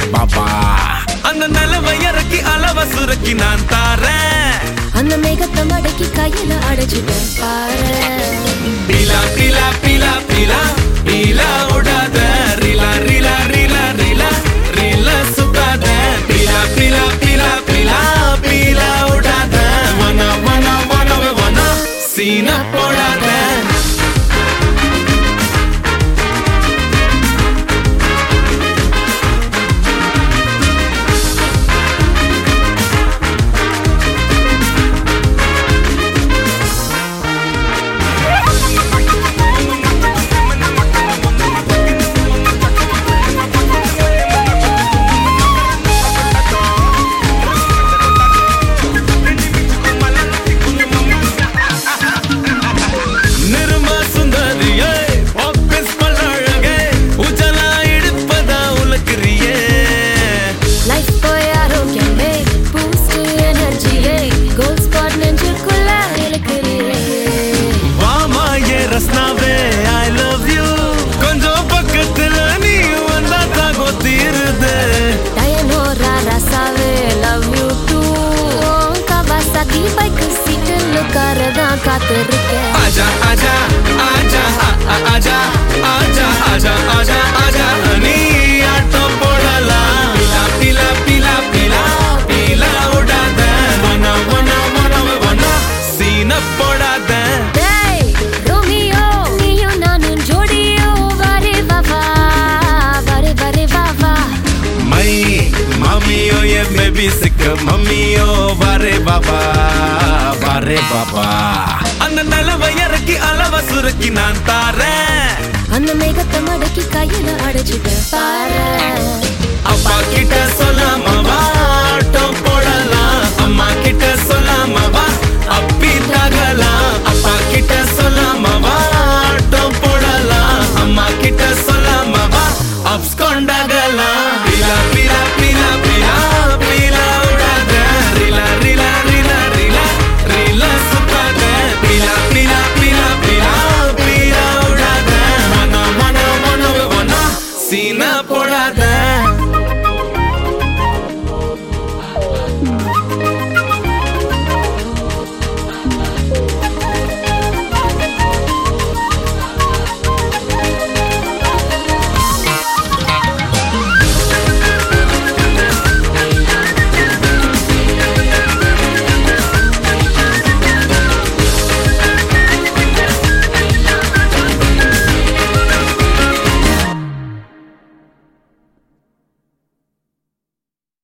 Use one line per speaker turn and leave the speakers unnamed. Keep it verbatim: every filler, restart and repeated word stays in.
பாபா அந்த நிலவை இறக்கி அளவ சுருக்கி நான் தாரேன்
அந்த மேகத்தை மடக்கி கையில அடைச்சிட்டேன் பாரு
பீலா பீலா பீலா பீலா பீலா விடாத ரீலா ரீலா ரீலா ரீலா ரீலா சுத்தாத பீலா பீலா பீலா பீலா பீலா விடாத வனா வனா வனா வனா சீனா போடாத आजा आजा आजा आजा आजा आजा आजा आजा हनी आटो पोड़ला पीला पीला पीला पीला उड़ा दे वना वना वना वना सीना पोड़ा दे
रोमियो नियो नानु जोड़ियो वारे बाबा वारे वारे बाबा
मई मम्मियो ये बेबी सिक मम्मियो वारे बाबा वारे बाबा அந்த நிலவை இறக்கி அளவ சுருக்கி நான் தாரேன்
அந்த மேகத்தை மடக்கி கையில அடைச்சிட்டேன் பாரு
அப்பா கிட்ட சொல்லாம வாட்டம் போடலாம் அம்மா கிட்ட சொல்லாம வா அப்பி தகலாம் அப்பா கிட்ட சொல்லாம வாட்டம் போடலாம் அம்மா கிட்ட சொல்லாம வா அப்ஸ் கொண்டாகலாம் பீலா பீலா பீலா பீலா பீலா உடாத ரீலா ரீலா ரீலா ரீலா ரீலா சுத்தாத பீலா பீலா பீலா பீலா பீலா உடாத மன மன மன மன சீனா போடாத